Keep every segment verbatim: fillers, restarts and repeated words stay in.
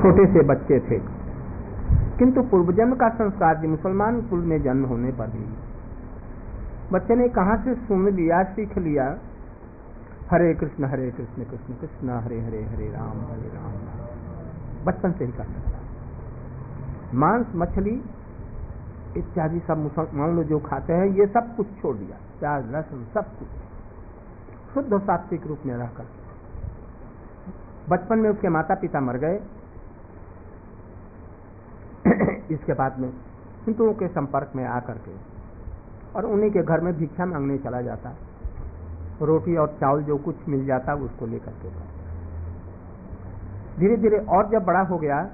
छोटे से बच्चे थे, किंतु पूर्वजन्म का संस्कार जी मुसलमान कुल में जन्म होने पर भी बच्चे ने कहां से सुन लिया, सीख लिया, हरे कृष्ण हरे कृष्ण कृष्ण कृष्ण हरे हरे हरे राम हरे राम, बचपन से ही करने लगा। मांस मछली इत्यादि सब मुसलमान लोग जो खाते हैं ये सब कुछ छोड़ दिया, प्याज लहसुन सब कुछ, शुद्ध सात्विक रूप में रहकर। बचपन में उसके माता पिता मर गए, इसके बाद में हिंदुओं के संपर्क में आकर के और उन्हीं के घर में भिक्षा मांगने चला जाता, रोटी और चावल जो कुछ मिल जाता उसको लेकर के। धीरे धीरे और जब बड़ा हो गया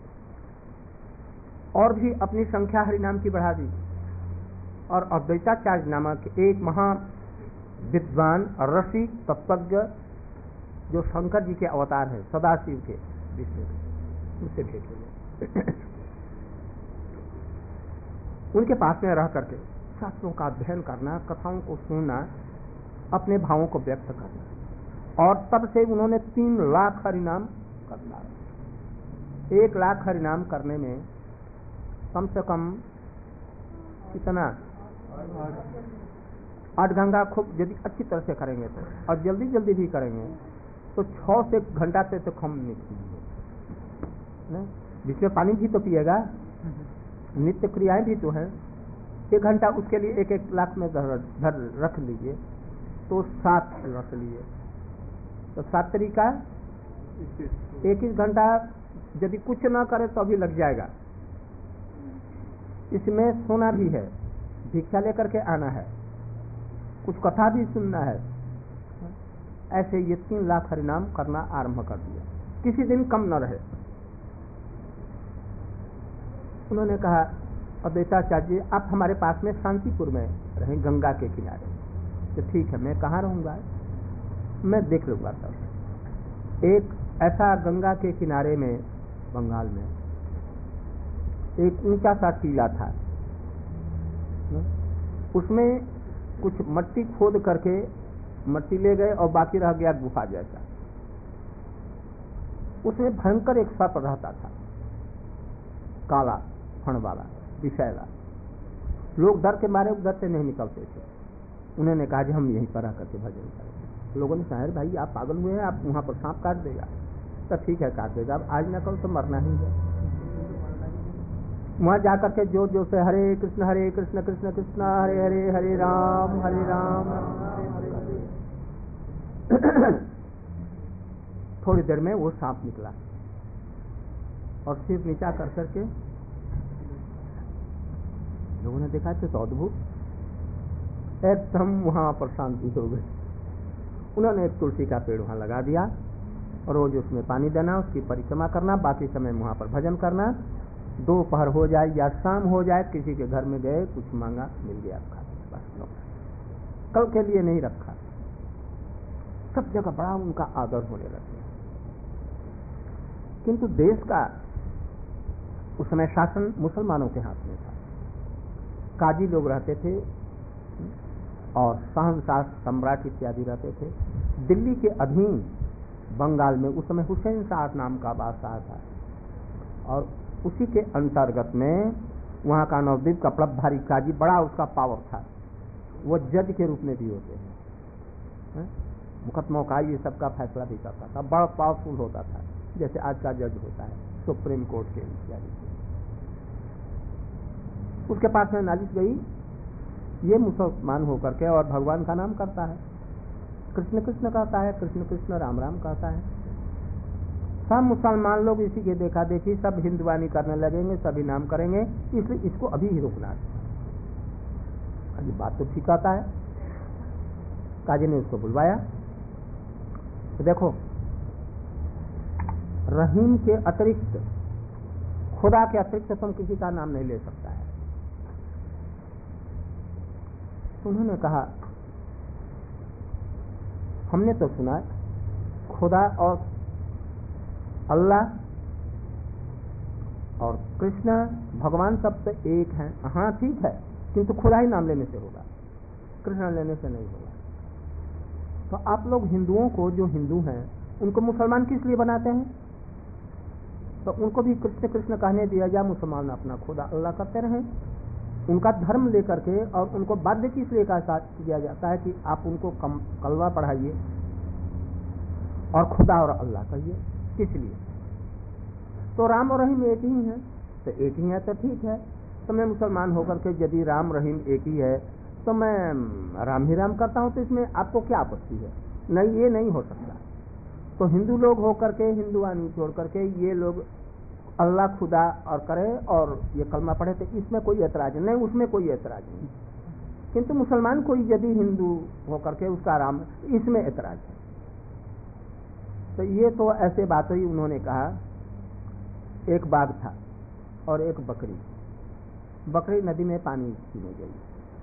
और भी अपनी संख्या हरिनाम की बढ़ा दी, और अद्वैताचार्य नामक एक महा विद्वान और रसिक तत्वज्ञ जो शंकर जी के अवतार है, सदाशिव के विष्णु, उनसे भेंट हुए। उनके पास में रह करके शास्त्रों का अध्ययन करना, कथाओं को सुनना, अपने भावों को व्यक्त करना, और तब से उन्होंने तीन लाख हरिनाम करना। एक लाख हरिनाम करने में कम से कम कितना, आठ गंगा खूब यदि अच्छी तरह से करेंगे तो, और जल्दी जल्दी भी करेंगे तो छह से घंटा से तो कम नहीं, बीच में पानी भी तो पिएगा, नित्य क्रियाएं भी तो है। एक घंटा उसके लिए एक एक लाख में धर, धर रख लीजिए तो सात रख लीजिए तो सात तरीका एक एक घंटा यदि कुछ ना करे तो अभी लग जाएगा। इसमें सोना भी है, भिक्षा लेकर के आना है, कुछ कथा भी सुनना है। ऐसे ये तीन लाख हरिनाम करना आरंभ कर दिया, किसी दिन कम न रहे। उन्होंने कहा अद्वैताचार्य जी आप हमारे पास में शांतिपुर में रहें, गंगा के किनारे। तो ठीक है, मैं कहाँ रहूँगा, मैं देख लूँगा। तब एक ऐसा गंगा के किनारे में बंगाल में एक ऊंचा सा टीला था, उसमें कुछ मट्टी खोद करके मट्टी ले गए और बाकी रह गया गुफा जैसा। उसमें भयंकर एक सर्प रहता था, काला फण वाला, विषैला। लोग डर के मारे उधर से नहीं निकलते थे। उन्होंने कहा कि हम यहीं पर आकर के भजन करेंगे। लोगों ने कहा भाई आप पागल हुए हैं, आप वहां पर सांप काट देगा। तो ठीक है काट देगा, अब आज न कल तो मरना ही है। वहां जाकर के जोर जोर से हरे कृष्ण हरे कृष्ण कृष्ण कृष्ण हरे हरे हरे राम हरे राम। थोड़ी देर में वो सांप निकला और सिर नीचा कर करके लोगों ने देखा तो अद्भुत, एकदम वहां पर शांति हो गई। उन्होंने एक तुलसी का पेड़ वहां लगा दिया और रोज उसमें पानी देना, उसकी परिक्रमा करना, बाकी समय वहां पर भजन करना। दोपहर हो जाए या शाम हो जाए, किसी के घर में गए, कुछ मांगा, मिल गया, खा बस, कल के लिए नहीं रखा। सब जगह बड़ा उनका आदर होने लगे। किंतु देश का उस समय शासन मुसलमानों के हाथ में था, काजी लोग रहते थे और शहंशाह सम्राट इत्यादि रहते थे। दिल्ली के अधीन बंगाल में उस समय हुसैन शाह नाम का बादशाह था, और उसी के अंतर्गत में वहाँ का नवद्वीप का प्रभारी काजी, बड़ा उसका पावर था। वो जज के रूप में भी होते हैं, मुकदमों का ये सबका फैसला भी करता था, बड़ा पावरफुल होता था, जैसे आज का जज होता है सुप्रीम कोर्ट के इत्यादि। उसके पास में नालिश गई, ये मुसलमान होकर के और भगवान का नाम करता है, कृष्ण कृष्ण कहता है, कृष्ण कृष्ण राम राम कहता है। सब मुसलमान लोग इसी के देखा देखी सब हिंदुवानी करने लगेंगे, सभी नाम करेंगे, इसलिए इसको अभी ही रोकना है। अभी बात तो ठीक आता है। काजी ने उसको बुलवाया, तो देखो रहीम के अतिरिक्त, खुदा के अतिरिक्त तुम किसी का नाम नहीं ले सकता है। उन्होंने कहा हमने तो सुना खुदा और अल्लाह और कृष्ण भगवान सब तो एक हैं। हाँ ठीक है, किंतु खुदा ही नाम लेने से होगा, कृष्ण लेने से नहीं होगा। तो आप लोग हिंदुओं को, जो हिंदू हैं, उनको मुसलमान किस लिए बनाते हैं? तो उनको भी कृष्ण कृष्ण कहने दिया जाए, मुसलमान अपना खुदा अल्लाह करते रहें, उनका धर्म लेकर के। और उनको बाध्य किस लिए कहा किया जाता है कि आप उनको कम कलवा पढ़ाइए और खुदा और अल्लाह कहिए, किस लिए? तो राम और रहीम एक ही हैं, तो एक ही है तो ठीक है। तो मैं मुसलमान होकर के यदि राम रहीम एक ही है तो मैं राम ही राम करता हूं, तो इसमें आपको क्या आपत्ति है? नहीं, ये नहीं हो सकता। तो हिंदू लोग होकर के हिंदुआनी छोड़ करके ये लोग अल्लाह खुदा और करे और ये कलमा पढ़े, तो इसमें कोई ऐतराज नहीं, उसमें कोई ऐतराज नहीं। किंतु मुसलमान कोई यदि हिंदू होकर के उसका राम, इसमें ऐतराज है। तो ये तो ऐसे बात हुई। उन्होंने कहा एक बाघ था और एक बकरी, बकरी नदी में पानी पीने गई।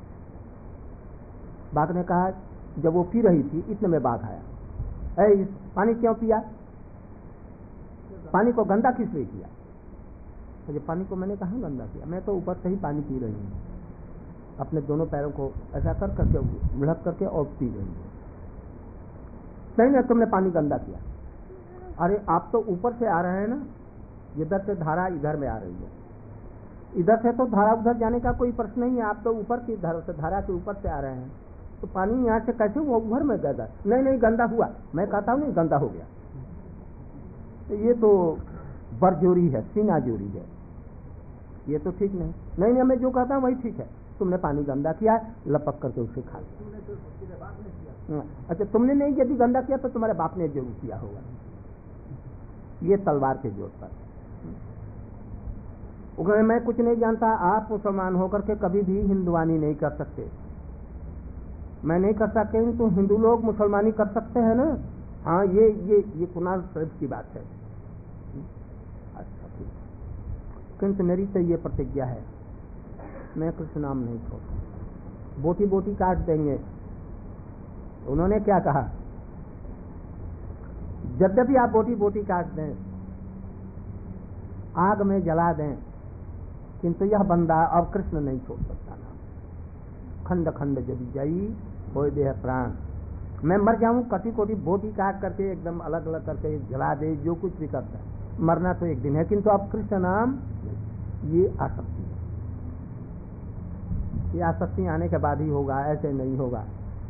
बाघ ने कहा, जब वो पी रही थी इतने में बाघ आया, ऐ पानी क्यों पिया, पानी को गंदा किस लिए किया? तो पानी को मैंने कहा गंदा किया, मैं तो ऊपर से ही पानी पी रही हूँ, अपने दोनों पैरों को ऐसा कर करके भिड़क करके और पी रही हूँ। नहीं नहीं, तुमने पानी गंदा किया। अरे आप तो ऊपर से आ रहे हैं ना, इधर से धारा इधर में आ रही है, इधर से तो धारा उधर जाने का कोई प्रश्न नहीं है, आप तो ऊपर की धारा से धारा के ऊपर से आ रहे हैं, तो पानी यहाँ से कैसे वो उधर में गया? नहीं नहीं, गंदा हुआ। मैं कहता हूँ नहीं, गंदा हो गया। तो ये तो बरजोरी है, सीना जोरी है, ये तो ठीक नहीं। नहीं नहीं, मैं जो कहता हूँ वही ठीक है, तुमने पानी गंदा किया है, लपक करके उसे खा लिया। अच्छा, तुमने नहीं यदि गंदा किया तो तुम्हारे बाप ने जरूर किया होगा। ये तलवार के जोर पर उगरे, मैं कुछ नहीं जानता। आप मुसलमान होकर के कभी भी हिंदुआनी नहीं कर सकते, मैं नहीं कर सकते, तो हिंदू लोग मुसलमानी कर सकते हैं ना। हाँ, ये ये ये कुरान शरीफ की बात है। अच्छा ठीक, किंतु मेरी तो ये प्रतिज्ञा है, मैं कृष्ण नाम नहीं छोड़ता, बोटी बोटी काट देंगे। उन्होंने क्या कहा, यद्यपि आप बोटी बोटी काट दें, आग में जला दें, किंतु यह बंदा अब कृष्ण नहीं छोड़ सकता ना। खंड खंड जब जाई होए देह प्राण, मैं मर जाऊं, कटी कोटी बोटी काट करके एकदम अलग अलग करके जला दे, जो कुछ भी करता है, मरना तो एक दिन है, किंतु अब कृष्ण नाम ये आसक्ति है, ये आसक्ति आने के बाद ही होगा, ऐसे नहीं होगा।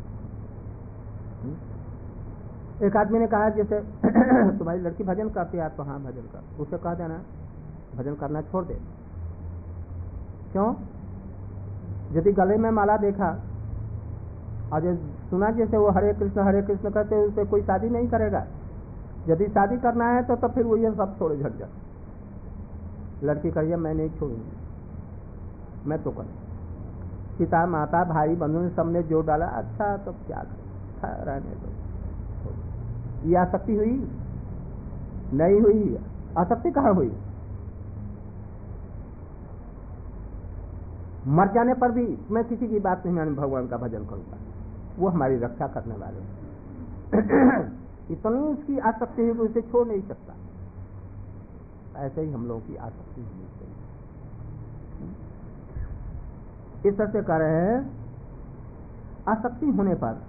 एक आदमी ने कहा जैसे तुम्हारी लड़की भजन करती है, तो हाँ भजन कर, उसे कह देना भजन करना छोड़ दे। क्यों? यदि गले में माला देखा और जो सुना जैसे वो हरे कृष्ण हरे कृष्ण कहते, उसे कोई शादी नहीं करेगा। यदि शादी करना है तो, तो फिर वो ये सब छोड़े झट जाए। लड़की कहिए मैं नहीं छोड़ूंगी, मैं तो करूँ। पिता माता भाई बंधु ने सबने जोर डाला, अच्छा तो क्या करें, रहने दो। ये आसक्ति हुई? नहीं हुई। आसक्ति कहाँ हुई? मर जाने पर भी मैं किसी की बात नहीं मानूं, भगवान का भजन करूंगा, वो हमारी रक्षा करने वाले हैं। इतनी उसकी आसक्ति है कि उसे छोड़ नहीं सकता। ऐसे ही हम लोगों की आसक्ति होनी चाहिए। इस तरह से कह रहे हैं, आसक्ति होने पर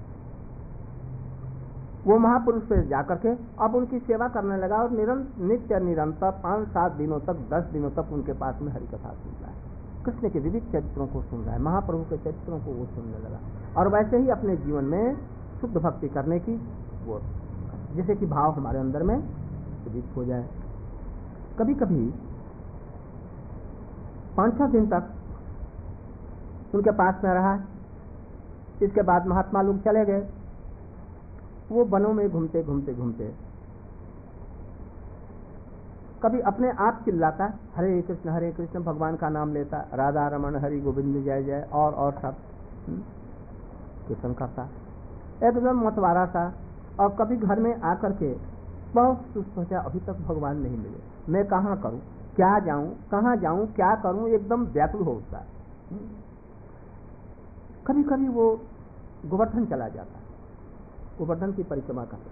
वो महापुरुष पे जाकर के अब उनकी सेवा करने लगा और निरंतर नित्य निरंतर पांच सात दिनों तक, दस दिनों तक उनके पास में हरि कथा सुन रहा है, कृष्ण के विविध चरित्रों को सुन रहा है, महाप्रभु के चरित्रों को वो सुनने लगा। और वैसे ही अपने जीवन में शुद्ध भक्ति करने की वो, जैसे कि भाव हमारे अंदर में विदित हो जाए। कभी कभी पांच छह दिन तक उनके पास में रहा, इसके बाद महात्मा लोग चले गए। वो वनों में घूमते घूमते घूमते कभी अपने आप चिल्लाता, हरे कृष्ण हरे कृष्ण, भगवान का नाम लेता, राधा रमन हरि गोविंद जय जय, और और सब कीर्तन करता, एकदम मतवारा सा। और कभी घर में आकर के बहुत सुस्त हो जाए, अभी तक भगवान नहीं मिले, मैं कहाँ करूं, क्या जाऊं, कहाँ जाऊं, क्या करूं, एकदम व्याकुल हो उठता। कभी कभी वो गोवर्धन चला जाता, गोवर्धन की परिक्रमा करता,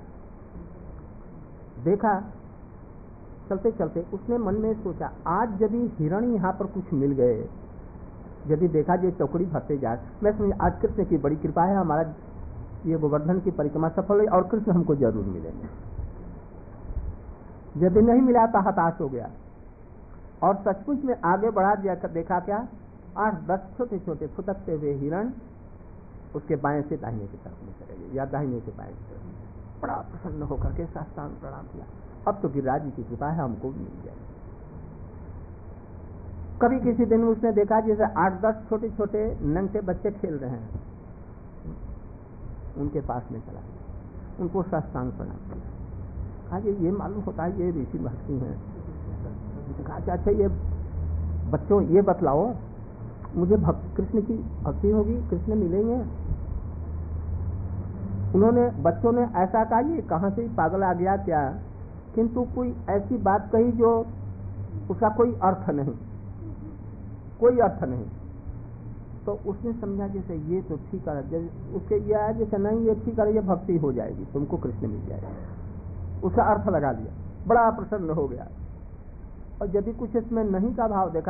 देखा चलते चलते उसने मन में सोचा, आज यदि हिरण यहाँ पर कुछ मिल गए, यदि देखा जो चौकड़ी भरते जाए, मैं समझ आज कृष्ण की बड़ी कृपा है, हमारा ये गोवर्धन की परिक्रमा सफल है और कृष्ण हमको जरूर मिलेंगे। यदि नहीं मिला तो हताश हो गया और सचमुच में आगे बढ़ा दिया। देखा क्या, आठ दस छोटे छोटे फुदकते हुए हिरण उसके बाएं से दाहिने की तरफ में चले गए या दाहिने से बाएं की तरफ। बड़ा प्रसन्न होकर के साष्टांग प्रणाम किया। अब तो गिरिराज जी की कृपा है, हमको भी मिल जाए। कभी किसी दिन उसने देखा जैसे आठ दस छोटे छोटे नंगे बच्चे खेल रहे हैं, उनके पास में चला, उनको साष्टांग प्रणाम किया। कहा ये मालूम होता है ये ऋषि भक्ति हैं। कहा अच्छा ये बच्चों ये बतलाओ, मुझे भक्त कृष्ण की भक्ति होगी, कृष्ण मिलेंगे? उन्होंने बच्चों ने ऐसा कहा, ये कहां से पागल आ गया क्या, किंतु कोई ऐसी बात कही जो उसका कोई अर्थ नहीं, कोई अर्थ नहीं। तो उसने समझा जैसे ये तो ठीक है, उसके ये आया जैसे नहीं ये ठीक है, ये भक्ति हो जाएगी, तुमको कृष्ण मिल जाएगा। उसका अर्थ लगा लिया, बड़ा प्रसन्न हो गया। और यदि कुछ इसमें नहीं का भाव देखा,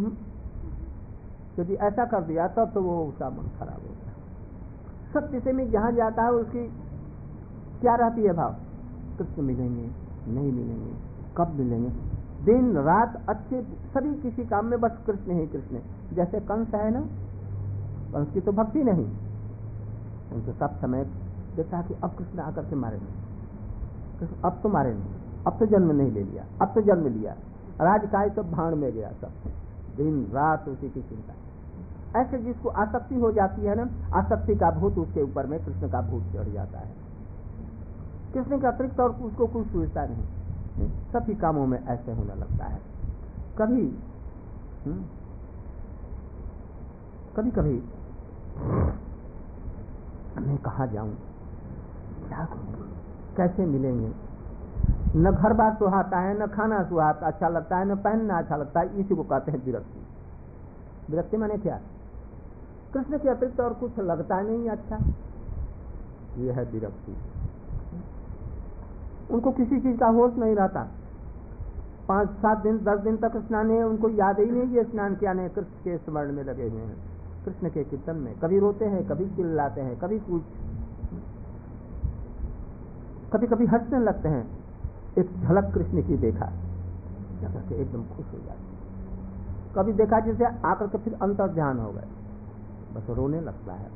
यदि ऐसा कर दिया तब तो, तो वो उसका मन खराब हो गया। सत्य से में जहां जाता है उसकी क्या रहती है भाव, कृष्ण मिलेंगे नहीं मिलेंगे, कब मिलेंगे, दिन रात अच्छे सभी किसी काम में बस कृष्ण ही कृष्ण। जैसे कंस है ना, कंस की तो भक्ति नहीं, उनसे सब समय देखा कि अब कृष्ण आकर के मारे नहीं, अब तो मारे नहीं, अब तो जन्म नहीं ले लिया, अब तो जन्म लिया, राजकाज तो भाड़ में गया, सब दिन रात उसी की चिंता। ऐसे जिसको आसक्ति हो जाती है ना, आसक्ति का भूत उसके ऊपर में कृष्ण का भूत चढ़ जाता है। कृष्ण के अतिरिक्त और उसको कुछ सोचता नहीं, सभी कामों में ऐसे होने लगता है। कभी हुँ? कभी कभी मैं कहाँ जाऊं, क्या करूं, कैसे मिलेंगे, न घर बार सुहाता है, न खाना सुहाता अच्छा लगता है, न पहनना अच्छा लगता है। इसी को कहते हैं विरक्ति। विरक्ति माने क्या, कृष्ण के अतिरिक्त और कुछ लगता नहीं अच्छा, ये है विरक्ति। उनको किसी चीज का होश नहीं रहता, पांच सात दिन दस दिन तक स्नान है, उनको याद ही नहीं ये स्नान किया नहीं, कृष्ण के स्मरण में लगे हुए हैं, कृष्ण के कीर्तन में। कभी रोते हैं, कभी चिल्लाते हैं, कभी कुछ, कभी कभी हंसने लगते हैं। एक झलक कृष्ण की देखा जाकर के एकदम खुश हो जाते, कभी देखा जैसे आकर के फिर अंतर ध्यान हो गए, बस रोने लगता है।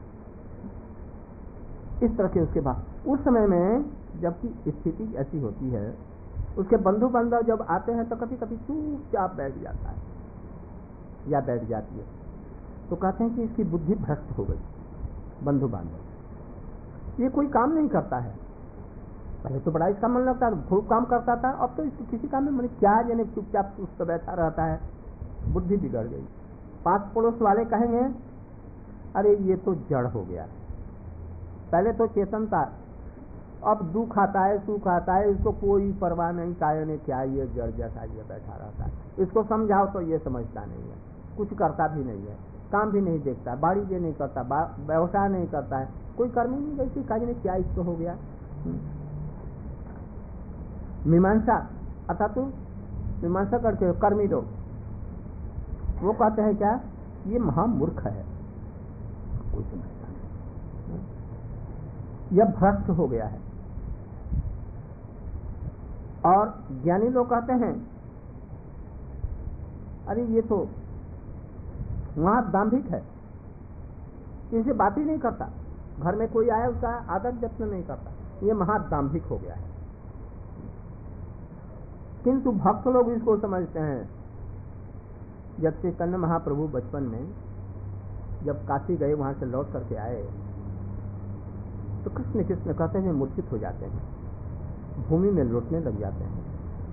इस तरह के उसके बाद उस समय में जबकि स्थिति ऐसी होती है, उसके बंधु बांधव जब आते हैं तो कभी कभी चुपचाप बैठ जाता है या बैठ जाती है, तो कहते हैं कि इसकी बुद्धि भ्रष्ट हो गई। बंधु बांधव ये कोई काम नहीं करता है, पहले तो बड़ा इसका मन लगता था, खूब काम करता था, अब तो इसको किसी काम में मन क्या जाने, चुपचाप उस पर बैठा रहता है, बुद्धि बिगड़ गई। पास पड़ोस वाले कहेंगे अरे ये तो जड़ हो गया, पहले तो चेतन था, अब दुख आता है सुख आता है, इसको कोई परवाह नहीं, काय ने क्या ये जड़ जैसा ये बैठा रहता है, इसको समझाओ तो ये समझता नहीं है, कुछ करता भी नहीं है, काम भी नहीं देखता, बाड़ी भी नहीं करता, व्यवसाय नहीं करता है, कोई कर्म ही नहीं देखती, काय ने क्या इसको हो गया। मीमांसा अथा तो मीमांसा करके कर्मी लोग वो कहते हैं क्या, ये महामूर्ख है, कोई समझता नहीं, यह भ्रष्ट हो गया है। और ज्ञानी लोग कहते हैं अरे ये तो वहां दाम्भिक है, इसे बात ही नहीं करता, घर में कोई आया उसका आदर जत्न नहीं करता, ये महादाम्भिक हो गया है। किंतु भक्त लोग इसको समझते हैं। जब चैतन्य महाप्रभु बचपन में जब काशी गए, वहां से लौट करके आए, तो कृष्ण कृष्ण कहते हैं मूर्छित हो जाते हैं, भूमि में लौटने लग जाते हैं,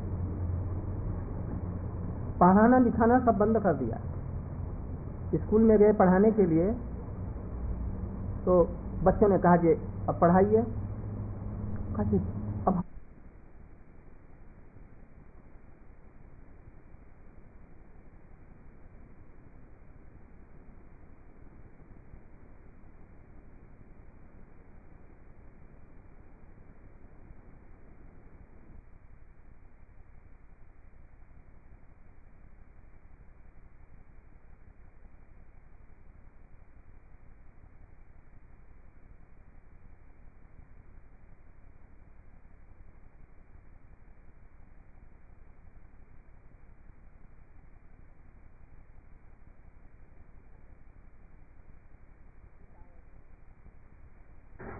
पढ़ाना लिखाना सब बंद कर दिया। स्कूल में गए पढ़ाने के लिए, तो बच्चों ने कहा जी अब पढ़ाइए, कहा जी अब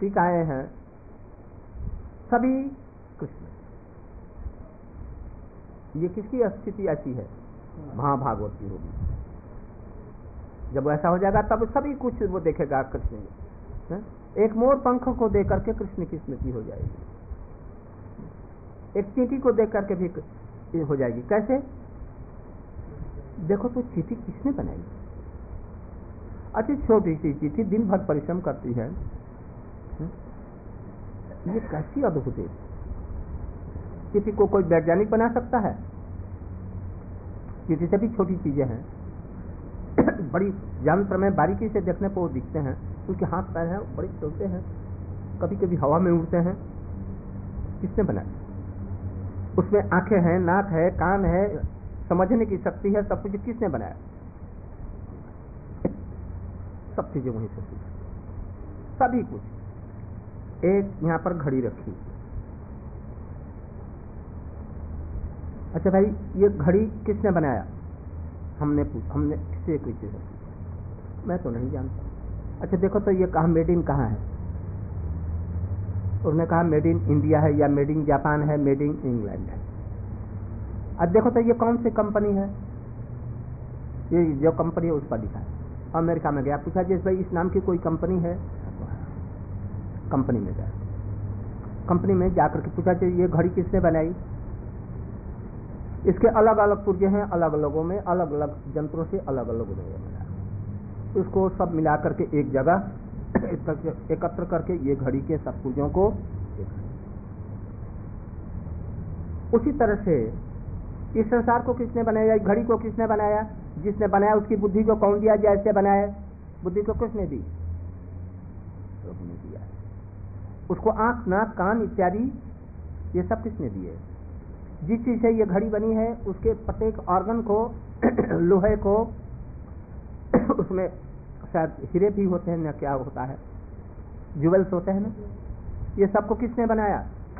टीकाएं हैं, सभी कृष्ण। ये किसकी स्थिति ऐसी है? महाभागवत की होगी। जब ऐसा हो जाएगा तब सभी कुछ वो देखेगा कृष्ण। एक मोर पंख को देख करके कृष्ण की स्मृति हो जाएगी, एक चींटी को देख करके भी हो जाएगी। कैसे? देखो तो चींटी किसने बनाई? अच्छी छोटी सी चींटी दिन भर परिश्रम करती है, ये कैसी अद्भुत है। चींटी को कोई वैज्ञानिक बना सकता है? चींटी से भी छोटी चीजें हैं, बड़ी यंत्र में बारीकी से देखने पर वो दिखते हैं। उनके हाथ पैर हैं, बड़े चलते हैं, कभी कभी हवा में उड़ते हैं। किसने बनाया? उसमें आंखें हैं, नाक है, कान है, समझने की शक्ति है, सब कुछ किसने बनाया? सब चीजें वहीं से सीखी, सभी कुछ। एक यहां पर घड़ी रखी। अच्छा भाई, ये घड़ी किसने बनाया? हमने पूछा, हमने किसी कोई चीज पूछा, मैं तो नहीं जानता। अच्छा देखो तो ये कहा मेड इन कहाँ है? उसने कहा मेड इन इंडिया है, या मेड इन जापान है, मेड इन इंग्लैंड है। अब देखो तो ये कौन सी कंपनी है? ये जो कंपनी है उस पर लिखा है। अमेरिका में गया, पूछा जिस भाई इस नाम की कोई कंपनी है? कंपनी में गया, कंपनी में जाकर के पूछा ये घड़ी किसने बनाई? इसके अलग अलग पुर्जे हैं, अलग अलगों में अलग अलग यंत्रों से अलग अलग बनाया। उसको सब मिला करके एक जगह एकत्र करके ये घड़ी के सब पुर्जों को। उसी तरह से इस संसार को किसने बनाया? घड़ी को किसने बनाया? जिसने बनाया उसकी बुद्धि को कौन दिया? जैसे बनाया बुद्धि को किसने दी? प्रभु ने दिया। उसको आंख, नाक, कान इत्यादि ये सब किसने दिए? जिस चीज से ये घड़ी बनी है उसके प्रत्येक ऑर्गन को लोहे को उसमें शायद हीरे भी होते हैं ना, क्या होता है, ज्वेल्स होते हैं ना, ये सबको किसने बनाया?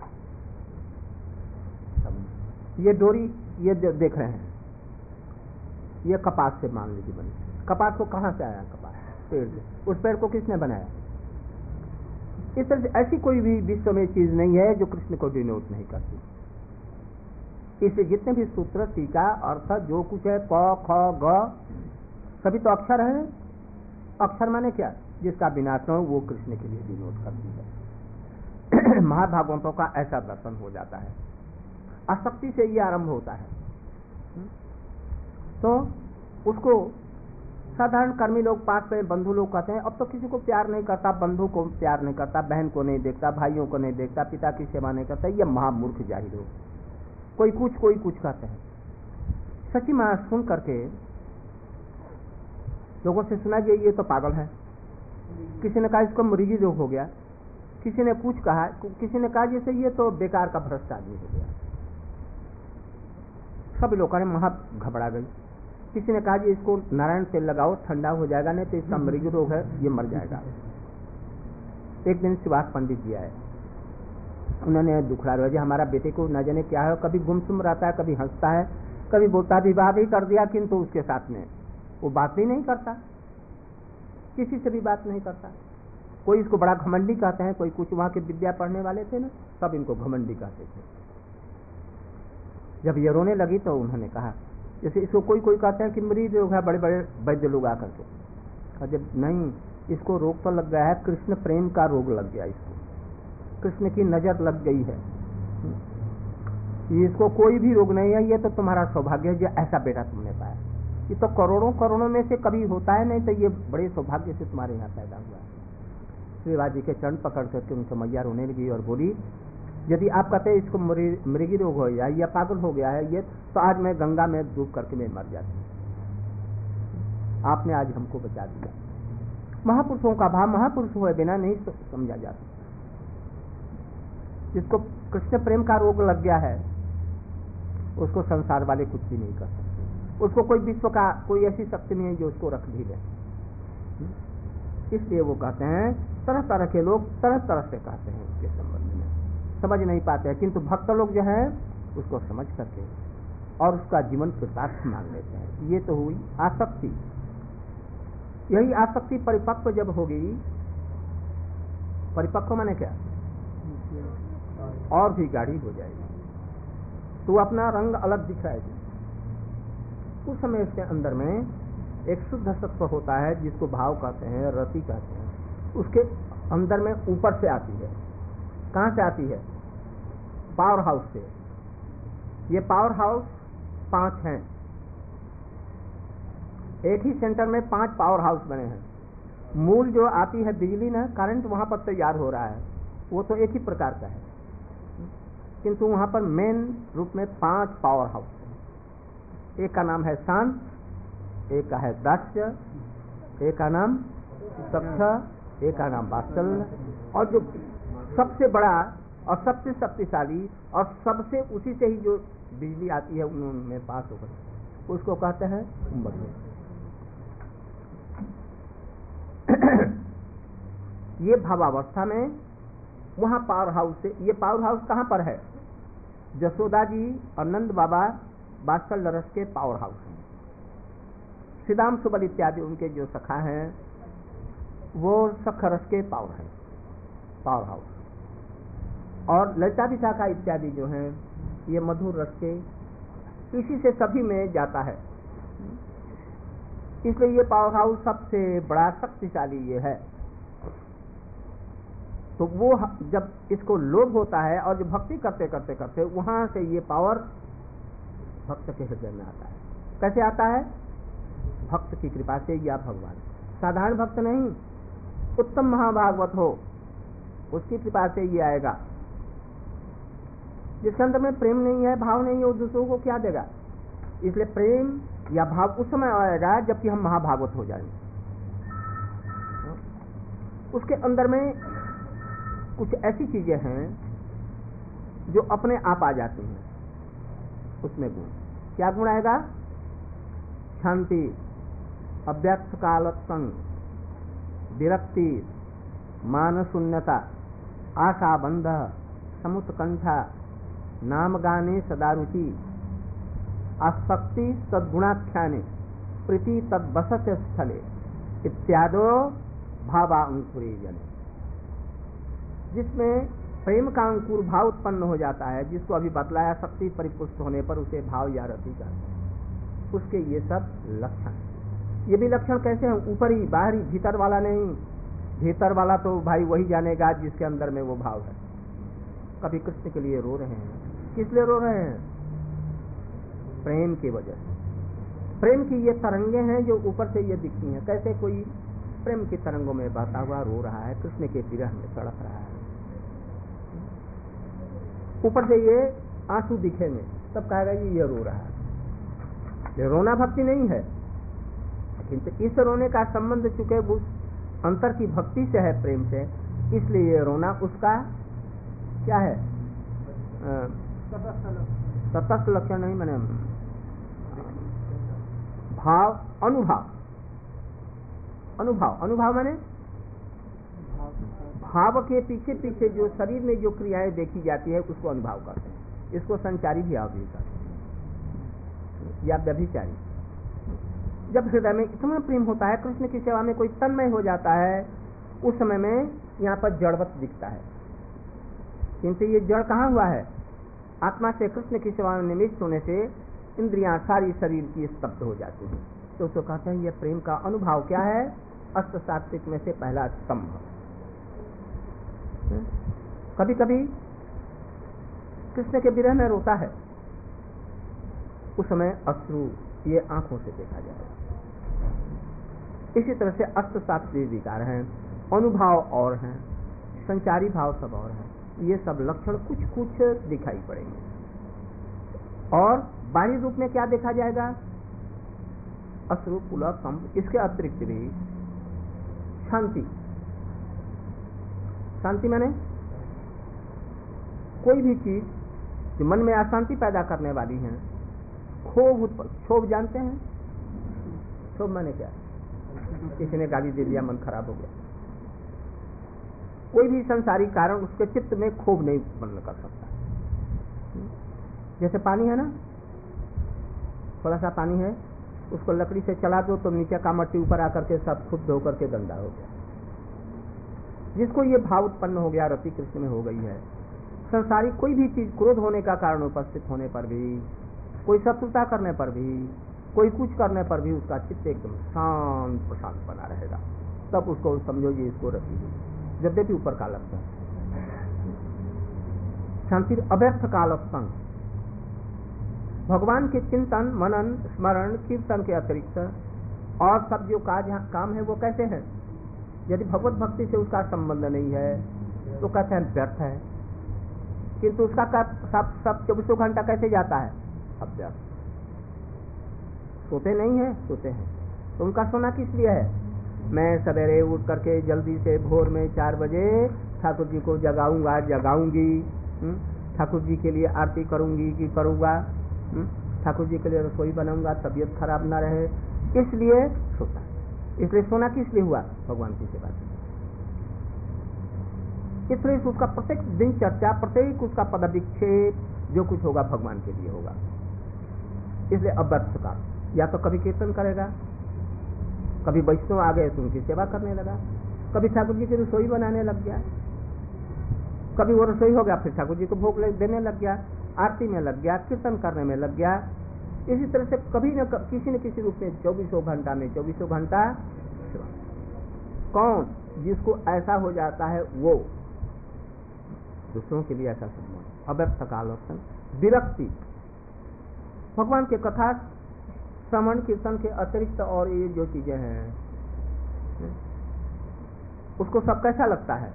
ये डोरी ये देख रहे हैं, ये कपास से मान लीजिए बनी। कपास को कहां से आया? कपास पेड़ से। उस पेड़ को किसने बनाया? इस तरह से ऐसी कोई भी विश्व में चीज नहीं है जो कृष्ण को डिनोट नहीं करती। इसलिए जितने भी सूत्र, टीका, अर्थ जो कुछ है, क ख ग सभी तो अक्षर है। अक्षर माने क्या? जिसका विनाश हो वो कृष्ण के लिए डिनोट करती है। महाभागवतों का ऐसा दर्शन हो जाता है। आसक्ति से ये आरंभ होता है। तो उसको साधारण कर्मी लोग, पास में बंधु लोग कहते हैं अब तो किसी को प्यार नहीं करता, बंधु को प्यार नहीं करता, बहन को नहीं देखता, भाइयों को नहीं देखता, पिता की सेवा नहीं करता, ये महामूर्ख जाहिर हो। कोई कुछ कोई कुछ कहते हैं। सच्ची मां सुन करके लोगों से सुना कि ये तो पागल है। किसी ने कहा इसको मरीजी रोग हो गया, किसी ने कुछ कहा, किसी ने कहा जैसे ये तो बेकार का भ्रष्ट आदमी हो गया। सब लोगों ने महा घबरा गई। किसी ने कहा जी इसको नारायण तेल लगाओ, ठंडा हो जाएगा, नहीं तो इसका मरीज रोग है, ये मर जाएगा। एक दिन सुभाष पंडित जी आए, उन्होंने दुखड़ा रहा जी हमारा बेटे को न जाने क्या है, कभी गुमसुम रहता है, कभी हंसता है, कभी बोलता विवाह भी कर दिया, किंतु उसके साथ में वो बात भी नहीं करता, किसी से भी बात नहीं करता। कोई इसको बड़ा घमंडी कहते हैं, कोई कुछ वहां के विद्या पढ़ने वाले थे ना, सब इनको घमंडी कहते थे। जब ये रोने लगी तो उन्होंने कहा जैसे इसको कोई कोई कहते हैं कि मरीज रोग है, बड़े बड़े वैद्य लोग आकर के, जब नहीं, इसको रोग तो लग गया है, कृष्ण प्रेम का रोग लग गया, इसको कृष्ण की नजर लग गई है, इसको कोई भी रोग नहीं है, ये तो तुम्हारा सौभाग्य है जो ऐसा बेटा तुमने पाया। ये तो करोड़ों करोड़ों में से कभी होता है, नहीं तो ये बड़े सौभाग्य से तुम्हारे यहाँ पैदा हुआ है। श्रीवाजी के चरण पकड़ करके उनसे मैया रोने लगी और बोली यदि आप कहते हैं इसको मृगी रोग हो गया या पागल हो गया है ये, तो आज मैं गंगा में डूब करके मैं मर जाती। आपने आज हमको बचा दिया। महापुरुषों का भाव महापुरुष हुए बिना नहीं समझा जा सकता। जिसको कृष्ण प्रेम का रोग लग गया है उसको संसार वाले कुछ भी नहीं कर सकते, उसको कोई विश्व का कोई ऐसी शक्ति नहीं है जो उसको रख भी दे। इसलिए वो कहते हैं, तरह तरह के लोग तरह तरह से कहते हैं, इसके संबंध में समझ नहीं पाते हैं, किंतु भक्त लोग जो है उसको समझ करके और उसका जीवन कृतार्थ मान लेते हैं। ये तो हुई आसक्ति। यही आसक्ति परिपक्व जब होगी परिपक्व माने क्या, और भी गाढ़ी हो जाएगी, तो अपना रंग अलग दिखाएगी। उस समय इसके अंदर में एक शुद्ध सत्व होता है जिसको भाव कहते हैं, रति कहते हैं, उसके अंदर में ऊपर से आती है। कहाँ से आती है? पावर हाउस से। ये पावर हाउस पांच हैं, एक ही सेंटर में पांच पावर हाउस बने हैं। मूल जो आती है बिजली ना, करंट वहां पर तैयार हो रहा है, वो तो एक ही प्रकार का है, किंतु वहां पर मेन रूप में पांच पावर हाउस हैं। एक का नाम है शांत, एक का है दास्य, एक का नाम सख्य, एक का नाम वात्सल्य, और जो सबसे बड़ा और सबसे शक्तिशाली और सबसे उसी से ही जो बिजली आती है उनमें पास होकर, उसको कहते हैं कुंभक। ये भावावस्था में वहां पावर हाउस से, ये पावर हाउस कहां पर है? जसोदा जी और नंद बाबा वात्सल्य रस के पावर हाउस हैं। श्रीदाम सुबल इत्यादि उनके जो सखा हैं वो सख रस के पावर हैं, पावर हाउस। और ललिता विशाखा इत्यादि जो हैं ये मधुर रस के, इसी से सभी में जाता है, इसलिए ये पावर हाउस सबसे बड़ा शक्तिशाली ये है। तो वो जब इसको लोभ होता है और जो भक्ति करते करते करते वहां से ये पावर भक्त के हृदय में आता है। कैसे आता है? भक्त की कृपा से या भगवान, साधारण भक्त नहीं, उत्तम महाभागवत हो उसकी कृपा से ये आएगा। जिसके अंदर में प्रेम नहीं है, भाव नहीं है, वो दूसरों को क्या देगा? इसलिए प्रेम या भाव उस समय आएगा जबकि हम महाभागवत हो जाएंगे। उसके अंदर में कुछ ऐसी चीजें हैं जो अपने आप आ जाती हैं, उसमें गुण। क्या गुण आएगा? शांति, अव्यक्त कालत्संग, विरक्ति, मान शून्यता, आशा बंध, समुत्कंठा, नाम गाने सदा रुचि, आसक्ति तद्गुणाख्याने, प्रीति तद्वसत स्थले इत्यादो भावा अंकुरे जने। जिसमें प्रेम का अंकुर भाव उत्पन्न हो जाता है, जिसको अभी बतलाया शक्ति परिपुष्ट होने पर उसे भाव या रति कहते हैं, उसके ये सब लक्षण। ये भी लक्षण कैसे हैं? ऊपरी बाहरी, भीतर वाला नहीं। भीतर वाला तो भाई वही जानेगा जिसके अंदर में वो भाव है। कभी कृष्ण के लिए रो रहे हैं, किस लिए रो रहे हैं? प्रेम की वजह से। प्रेम की ये तरंगे हैं जो ऊपर से ये दिखती हैं। कैसे कोई प्रेम की तरंगों में बहता हुआ रो रहा है, कृष्ण के विरह में तड़प रहा है, ऊपर से ये आंसू दिखेंगे, तब कहेगा ये ये रो रहा है। ये रोना भक्ति नहीं है, किंतु इस रोने का संबंध चूंकि उस अंतर की भक्ति से है, प्रेम से, इसलिए ये रोना उसका क्या है? तटस्थ लक्षण नहीं, मैंने भाव, अनुभाव। अनुभाव अनुभाव माने भाव के पीछे पीछे जो शरीर में जो क्रियाएं देखी जाती है उसको अनुभाव करते हैं। इसको संचारी भी आप भी करते हैं या व्यभिचारी। जब हृदय में इतना प्रेम होता है, कृष्ण की सेवा में कोई तन्मय हो जाता है, उस समय में यहाँ पर जड़वत दिखता है, किंतु ये जड़ कहाँ हुआ है? आत्मा से कृष्ण की सेवा में निमित्त होने से इंद्रियां सारी शरीर की स्तब्ध हो जाती हैं। तो उसको कहते हैं ये प्रेम का अनुभाव क्या है? अष्ट सात्विक में से पहला स्तंभ। कभी कभी कृष्ण के विरह में रोता है, उस समय अश्रु ये आंखों से देखा जाएगा। इसी तरह से अष्ट सात्विक विकार हैं, अनुभाव और हैं, संचारी भाव सब और हैं। ये सब लक्षण कुछ कुछ दिखाई पड़ेंगे। और बाह्य रूप में क्या देखा जाएगा? अश्रु, पुलक, कंप। इसके अतिरिक्त भी शांति। शांति माने कोई भी चीज जो मन में अशांति पैदा करने वाली है। क्षोभ, क्षोभ जानते हैं? क्षोभ माने क्या? किसी ने गाली दे दिया, मन खराब हो गया। कोई भी संसारी कारण उसके चित्त में क्षोभ नहीं उत्पन्न कर सकता। जैसे पानी है ना, थोड़ा सा पानी है, उसको लकड़ी से चला दो तो नीचे का मट्टी ऊपर आकर के सब खुद धो करके गंदा हो गया। जिसको ये भाव उत्पन्न हो गया, रति कृष्ण में हो गई है, संसारी कोई भी चीज क्रोध होने का कारण उपस्थित होने पर भी, कोई शत्रुता करने पर भी, कोई कुछ करने पर भी उसका चित्त एकदम शांत प्रशांत बना रहेगा, तब उसको समझो ये इसको रति हुई। यद्यपि ऊपर का लक्षण शांति अव्यक्त कालस्थं, भगवान के चिंतन मनन स्मरण कीर्तन के अतिरिक्त और सब जो काज काम है वो कैसे है? यदि भगवत भक्ति से उसका संबंध नहीं है तो कहते हैं व्यर्थ है, किंतु उसका सब सब चौबीसों घंटा कैसे जाता है? अव्यर्थ। सोते नहीं है, सोते हैं तो उनका सोना किस लिए है? मैं सवेरे उठ करके जल्दी से भोर में चार बजे ठाकुर जी को जगाऊंगा जगाऊंगी, ठाकुर जी के लिए आरती करूंगी कि करूंगा, ठाकुर जी के लिए रसोई बनाऊंगा, तबीयत खराब ना रहे, इसलिए सोता है। इसलिए सोना किस लिए हुआ? भगवान की सेवा के। इसलिए उसका प्रत्येक दिन चर्चा, प्रत्येक उसका पदविक्षेप जो कुछ होगा भगवान के लिए होगा। इसलिए अव्यर्थ का, या तो कभी कीर्तन करेगा, कभी वैष्णव आ गए तो उनकी सेवा करने लगा, कभी ठाकुर जी की रसोई बनाने लग गया, कभी वो रसोई हो गया फिर ठाकुर जी को भोग देने लग गया, आरती में लग गया, कीर्तन करने में लग गया। इसी तरह से कभी न किसी न किसी रूप में चौबीसों घंटा में चौबीसों घंटा कौन? जिसको ऐसा हो जाता है वो दूसरों के लिए ऐसा सम्मान। अव्यक्त कालोत्सन विरक्ति, भगवान के कथा श्रवण कीर्तन के अतिरिक्त और ये जो चीजें हैं उसको सब कैसा लगता है?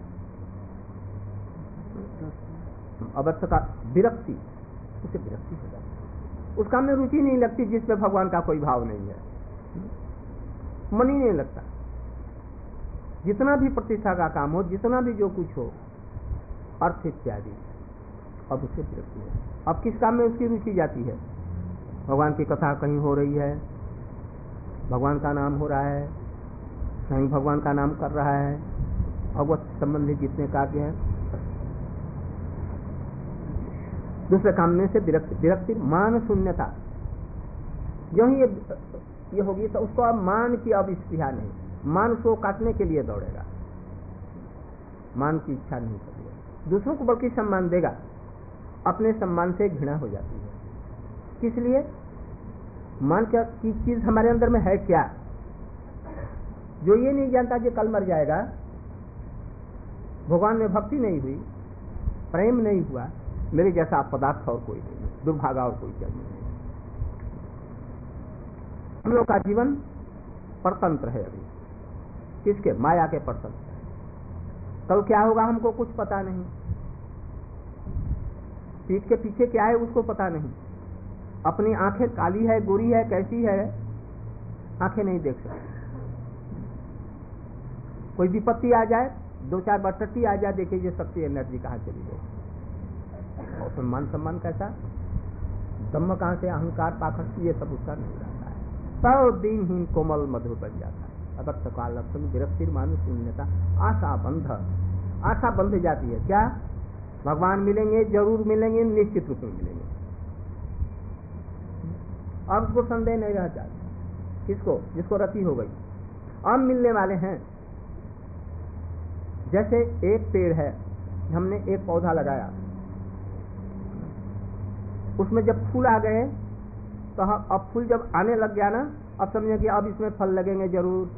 अव्यक्त का विरक्ति, उसे विरक्ति हो जाती है, उस काम में रुचि नहीं लगती जिसमें भगवान का कोई भाव नहीं है, मन ही नहीं लगता। जितना भी प्रतिष्ठा का काम हो, जितना भी जो कुछ हो, अर्थ इत्यादि, अब उसे विरक्ति है। अब किस काम में उसकी रुचि जाती है? भगवान की कथा कहीं हो रही है, भगवान का नाम हो रहा है, कहीं भगवान का नाम कर रहा है, भगवत संबंधी जितने कार्य हैं, दूसरे काम में से विरक्ति। विरक्ति मान शून्यता, जो ही ये ये होगी तो उसको अब मान की अब स्पृहा नहीं, मान उसको काटने के लिए दौड़ेगा, मान की इच्छा नहीं करेगा, दूसरों को बल्कि सम्मान देगा, अपने सम्मान से घृणा हो जाती है। किस लिए? मान क्या की चीज हमारे अंदर में है क्या? जो ये नहीं जानता कि कल मर जाएगा, भगवान में भक्ति नहीं हुई, प्रेम नहीं हुआ, मेरे जैसा पदार्थ और कोई नहीं, दुर्भागा और कोई जन्म नहीं। हम लोग का जीवन परतंत्र है अभी, किसके? माया के परतंत्र है। कल क्या होगा हमको कुछ पता नहीं, पीठ के पीछे क्या है उसको पता नहीं, अपनी आंखें काली है गोरी है कैसी है आंखें नहीं देख सकती। कोई विपत्ति आ जाए, दो चार बटट्टी आ जाए, देखिए ये शक्ति एनर्जी कहाँ चली गई, और सम्मान सम्मान कैसा, दम्म कहाँ से, अहंकार पाखंड, ये सब उसका नहीं रहता है, सब दिनहीन कोमल मधुर बन जाता है। अव्यक्त काल लक्षण विरक्ति मानुष शून्यता, आशा बंध, आशा बंध जाती है। क्या? भगवान मिलेंगे, जरूर मिलेंगे, निश्चित रूप में मिलेंगे, अब उसको संदेह नहीं रह जाता। किसको? जिसको रति हो गई, अब मिलने वाले हैं। जैसे एक पेड़ है, हमने एक पौधा लगाया, उसमें जब फूल आ गए तो अब फूल जब आने लग गया ना, अब समझे कि अब इसमें फल लगेंगे जरूर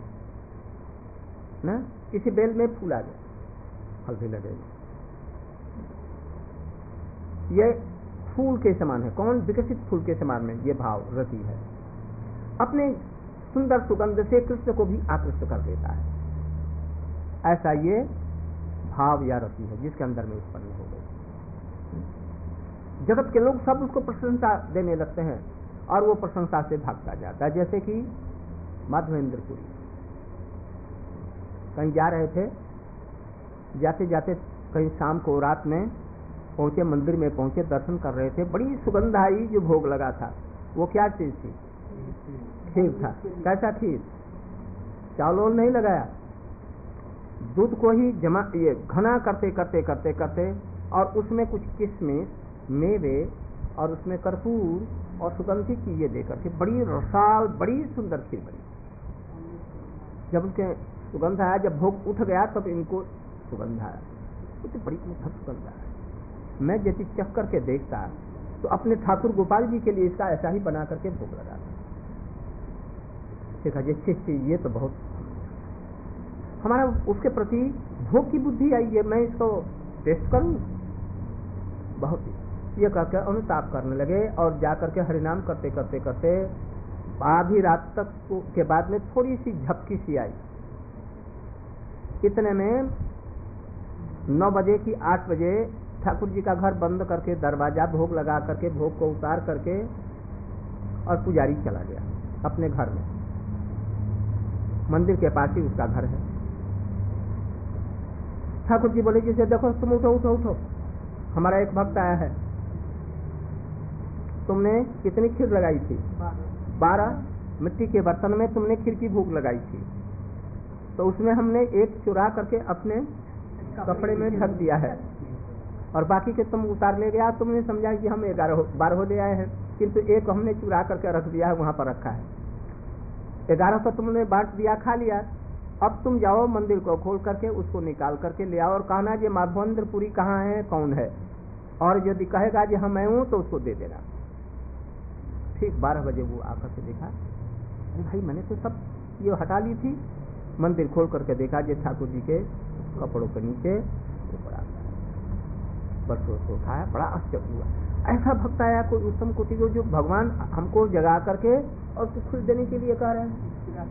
ना। किसी बेल में फूल आ गए, फल भी लगेंगे। ये फूल के समान है, कौन? विकसित फूल के समान में ये भाव रति है, अपने सुंदर सुगंध से कृष्ण को भी आकृष्ट कर देता है। ऐसा ये भाव या रति है जिसके अंदर में उत्पन्न हो गई। जगत के लोग सब उसको प्रशंसा देने लगते हैं और वो प्रशंसा से भागता जाता है। जैसे कि माधवेंद्रपुरी कहीं जा रहे थे, जाते जाते कहीं शाम को रात में पहुंचे, मंदिर में पहुंचे, दर्शन कर रहे थे, बड़ी सुगंध आई जो भोग लगा था। वो क्या चीज थी? खीर था। कैसा खीर? चावल नहीं लगाया, दूध को ही जमा ये घना करते करते करते करते और उसमें कुछ किशमिश, मेवे और उसमें कर्पूर और सुगंधित चीजें देकर के बड़ी रसाल, बड़ी सुंदर खीर बनी। जब उसके सुगंध आया, जब भोग उठ गया तब इनको सुगंध आया, तो बड़ी मीठा सुगंध आया। मैं यदि चख करके देखता तो अपने ठाकुर गोपाल जी के लिए इसका ऐसा ही बना करके भोग लगाता। देखा जी ये तो बहुत हमारा उसके प्रति भोग की बुद्धि आई है, मैं इसको टेस्ट करूं, बहुत ये करके अनुताप करने लगे। और जाकर के हरिनाम करते करते करते आधी रात तक के बाद में थोड़ी सी झपकी सी आई। इतने में नौ बजे की आठ बजे ठाकुर जी का घर बंद करके दरवाजा भोग लगा करके भोग को उतार करके और पुजारी चला गया अपने घर में। मंदिर के पास ही उसका घर है। ठाकुर जी बोले जिसे देखो तुम उठो उठो उठो, हमारा एक भक्त आया है, तुमने कितनी खीर लगाई थी? बारह मिट्टी के बर्तन में तुमने खीर की भोग लगाई थी, तो उसमें हमने एक चुरा करके अपने कपड़े में ढक दिया है और बाकी के तुम उतार ले गया। तुमने समझा कि हम ग्यारह बारह ले आए हैं, किंतु एक हमने चुरा करके रख दिया है, वहां पर रखा है। ग्यारह को तुमने बांट दिया, खा लिया। अब तुम जाओ मंदिर को खोल करके उसको निकाल करके ले आओ और कहना कि माधवेंद्रपुरी कहाँ है, कौन है, और यदि कहेगा कि हम मैं हूं तो उसको दे देना। ठीक बारह बजे वो आकर के देखा, अरे भाई मैंने तो सब ये हटा ली थी। मंदिर खोल करके देखा कि ठाकुर जी के कपड़ों के नीचे वो पड़ा बस उसको उठाया। बड़ा आश्चर्य हुआ, ऐसा भक्त आया कोई उत्तम कोटि को, जो भगवान हमको जगा करके और उसको खुश देने के लिए कह रहे हैं।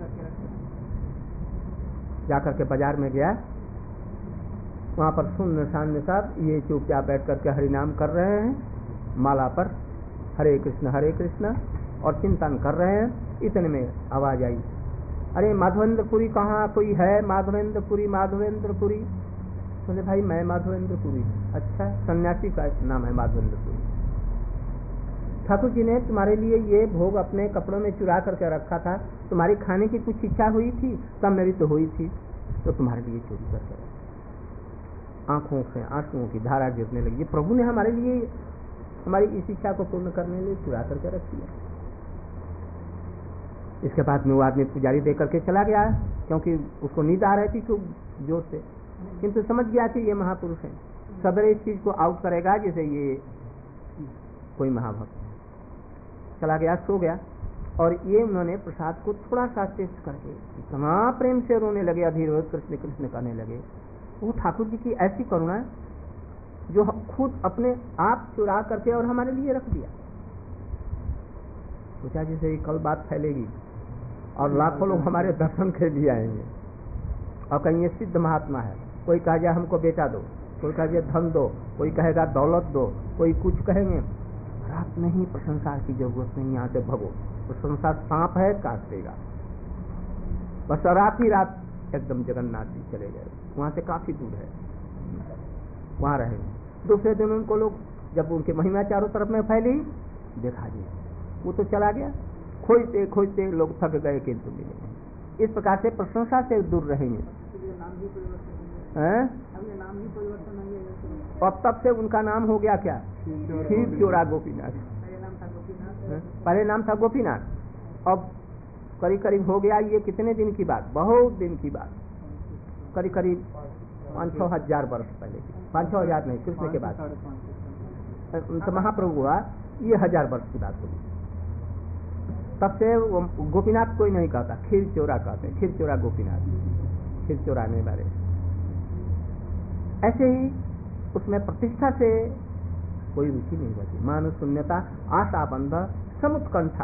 जाकर के बाजार में गया, वहां पर सुन सामने साहब ये चुपचाप बैठ करके हरिनाम कर रहे हैं, माला पर हरे कृष्ण हरे कृष्ण और चिंतन कर रहे हैं। इतने में आवाज आई, अरे माधवेंद्रपुरी कहाँ कोई है? माधवेंद्रपुरी माधवेंद्रपुरी। बोले भाई मैं माधवेंद्रपुरी। अच्छा, सन्यासी का नाम है माधवेंद्रपुरी। ठाकुर जी ने तुम्हारे लिए ये भोग अपने कपड़ों में चुरा करके रखा था, तुम्हारी खाने की कुछ इच्छा हुई थी? तब मेरी तो हुई थी, तो तुम्हारे लिए चोरी करके रखा। आंखों से आंसुओं की धारा गिरने लगी। प्रभु ने हमारे लिए हमारी इस इच्छा को पूर्ण करने के लिए चुरा करके रख दिया। इसके बाद में वो आदमी पुजारी दे करके चला गया, क्योंकि उसको नींद आ रही थी खूब जोर से, किंतु समझ गया कि ये महापुरुष है, सवेरे इस चीज को आउट करेगा जैसे ये कोई महाभक्त। चला गया, सो गया। और ये उन्होंने प्रसाद को थोड़ा सा टेस्ट करके इतना प्रेम से रोने लगे, अधीर हो कृष्ण कृष्ण कहने लगे। वो ठाकुर जी की ऐसी करुणा जो खुद अपने आप चुरा करके और हमारे लिए रख दिया। सोचा जैसे कल बात फैलेगी और लाखों लोग हमारे दर्शन के लिए आएंगे और कहीं ये सिद्ध महात्मा है, कोई कहेगा हमको बेटा दो, कोई कहेगा धन दो, कोई कहेगा दौलत दो, कोई कुछ कहेंगे। रात नहीं, प्रशंसा की जरूरत नहीं, यहाँ से भगो, प्रशंसा सांप है काट देगा। बस रात ही रात एकदम जगन्नाथ जी चले गए, वहां से काफी दूर है, वहां रहेंगे। दूसरे दिन उनको लोग जब उनकी महिमा चारों तरफ में फैली, देखा जी वो तो चला गया। खोजते खोजते लोग थक गए किंतु मिले नहीं। इस प्रकार से प्रशंसा से दूर रहेंगे। अब तब से उनका नाम हो गया क्या? खीर चोरा गोपीनाथ। पहले नाम था गोपीनाथ। अब करीब करीब हो गया, ये कितने दिन की बात, बहुत दिन की बात, करीब करीब पाँच छह हजार वर्ष पहले की, पाँच छह हजार नहीं, कृष्ण के बाद तो महाप्रभु हुआ, ये हजार वर्ष की बात होगी। तब से गोपीनाथ कोई नहीं कहता, खीर चोरा कहते, खीर चोरा गोपीनाथ, खीर चोराने वाले। ऐसे ही उसमें प्रतिष्ठा से कोई रुचि नहीं बची। मानव शून्यता, आशा बंध, समुत्कंठा।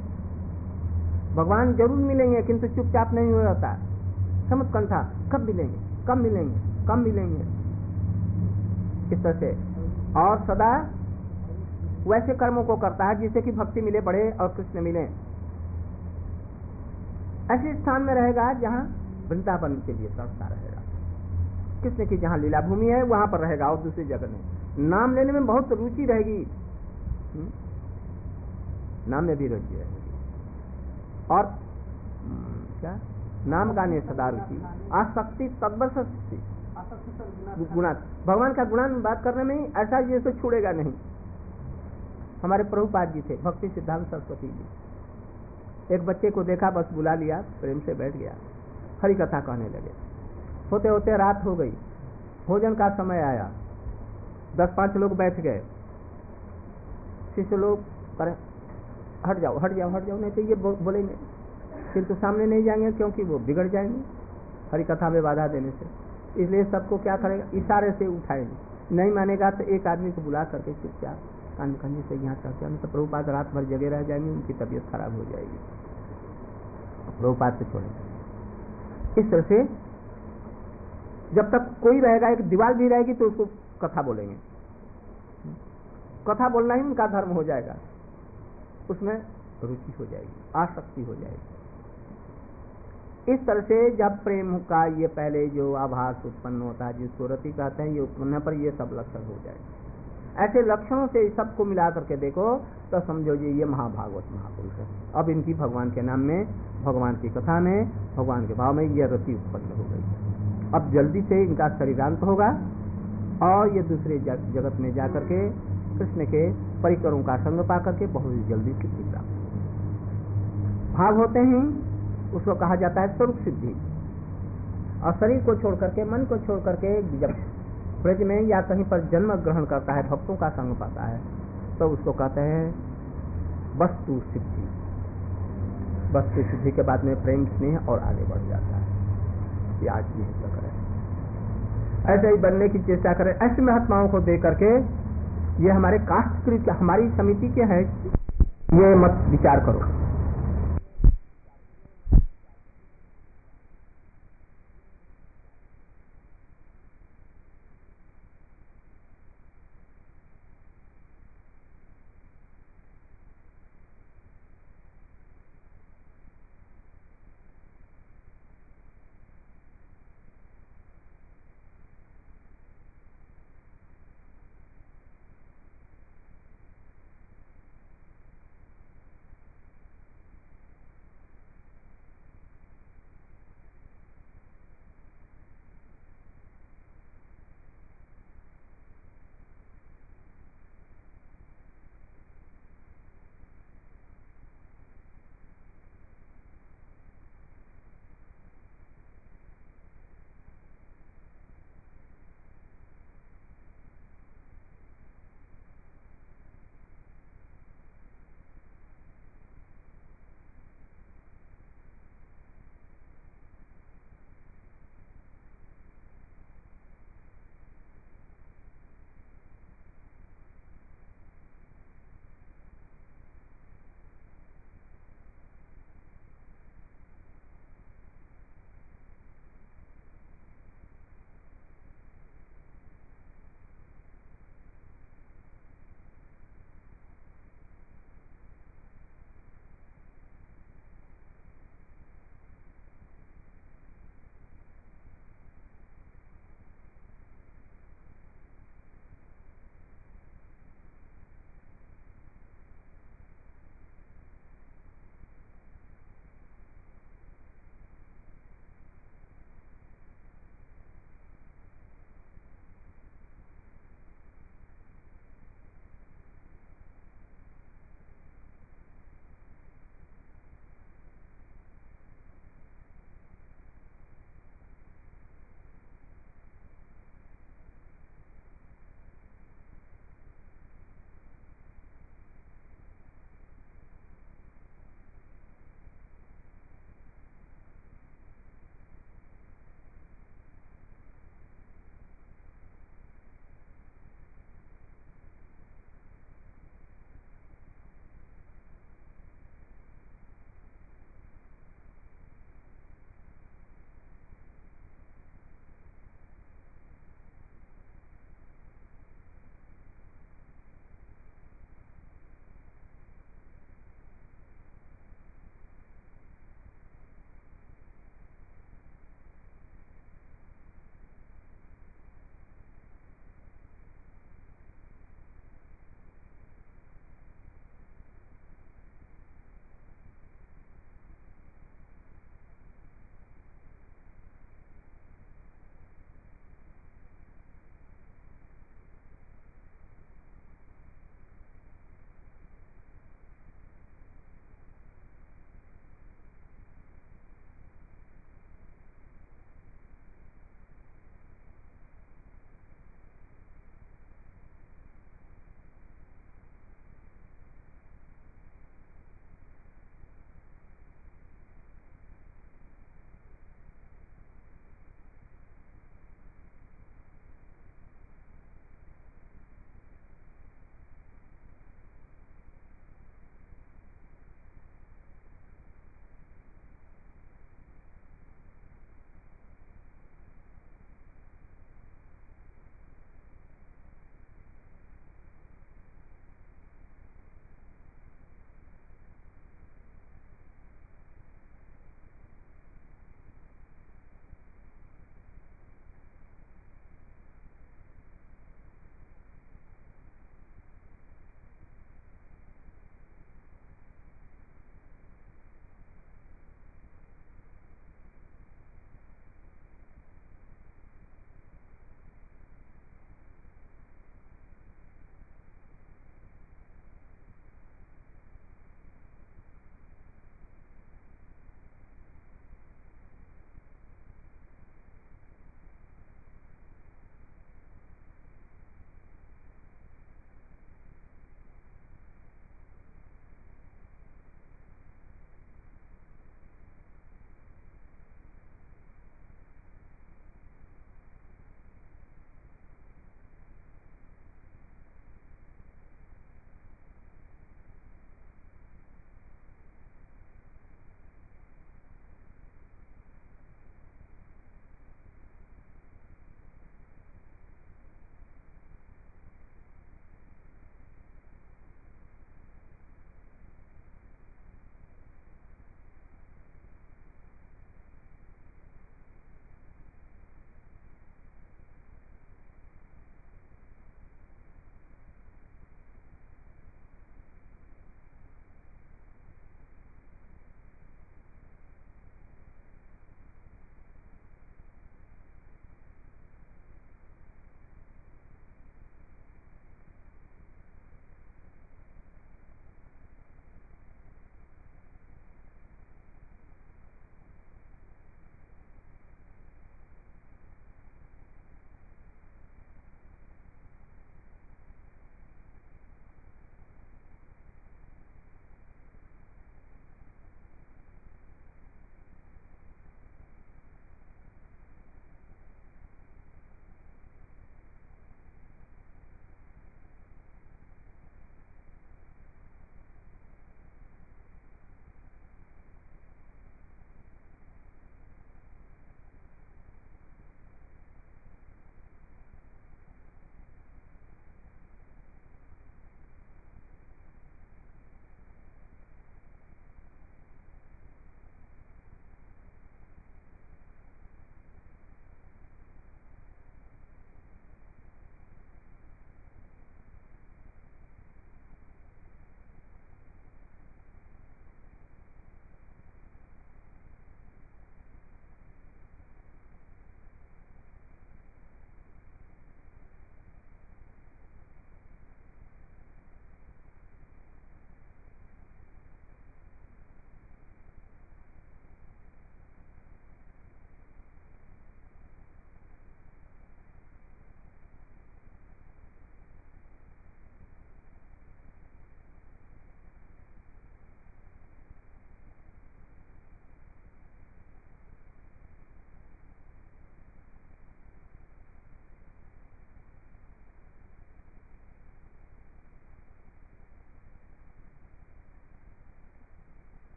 भगवान जरूर मिलेंगे किंतु चुपचाप नहीं हो जाता। समुत्कंठा, कब मिलेंगे कब मिलेंगे कब मिलेंगे, इस तरह से। और सदा वैसे कर्मों को करता है जिससे कि भक्ति मिले, बढ़े और कृष्ण मिले। ऐसे स्थान में रहेगा जहां वृंदावन के लिए तड़पता रहेगा, कृष्ण की जहां लीला भूमि है वहां पर रहेगा और दूसरी जगह नहीं। नाम लेने में बहुत रुचि रहेगी, नाम में भी रुचि रहेगी। और क्या नाम गाने सदा रुचि, आसक्ति तद्वशक्ति गुणा। भगवान का गुणान बात करने में ऐसा जैसे छूड़ेगा नहीं। हमारे प्रभुपाद जी थे, भक्ति सिद्धांत सरस्वती जी। एक बच्चे को देखा, बस बुला लिया, प्रेम से बैठ गया। हरि कथा कहने लगे। होते होते रात हो गई, भोजन का समय आया, दस पांच लोग बैठ गए। शिष्य लोग करें हट जाओ हट जाओ हट जाओ, नहीं तो ये बो, बोलेंगे, किंतु सामने नहीं जाएंगे क्योंकि वो बिगड़ जाएंगे हरि कथा में बाधा देने से। इसलिए सबको क्या करेगा, इशारे से उठाएंगे। नहीं मानेगा तो एक आदमी को बुला करके चुपचाप कान कंजी से यहाँ चढ़ के, तो प्रभुपाद रात भर जगे रह जाएंगे, उनकी तबीयत खराब हो जाएगी, प्रभुपाद से छोड़ेंगे। इस तरह से जब तक कोई रहेगा, एक दीवार भी रहेगी तो उसको कथा बोलेंगे। कथा बोलना ही उनका धर्म हो जाएगा, उसमें रुचि हो जाएगी, आसक्ति हो जाएगी। इस तरह से जब प्रेम का ये पहले जो आभास उत्पन्न होता है, जिसको रति कहते हैं, ये उत्पन्न पर ये सब लक्षण हो जाएंगे। ऐसे लक्षणों से सबको मिला करके देखो तो समझो जी ये महाभागवत महापुरुष है। अब इनकी भगवान के नाम में, भगवान की कथा में, भगवान के भाव में ये रति उत्पन्न हो गई। अब जल्दी से इनका शरीरांत होगा और ये दूसरे जगत में जाकर के कृष्ण के परिकरों का संग पा करके बहुत ही जल्दी सिद्धि प्राप्त। भाग होते हैं उसको कहा जाता है स्वरूप सिद्धि। और शरीर को छोड़ करके, मन को छोड़ करके जब ब्रज में या कहीं पर जन्म ग्रहण करता है, भक्तों का संग पाता है, तो उसको कहते हैं वस्तु सिद्धि। वस्तु सिद्धि के बाद में प्रेम स्नेह और आगे बढ़ जाता है। ये आज भी हिस्सा करें, ऐसे ही बनने की चेष्टा करें। ऐसे महात्माओं को दे करके, ये हमारे काष्ठकृत हमारी समिति के हैं, ये मत विचार करो।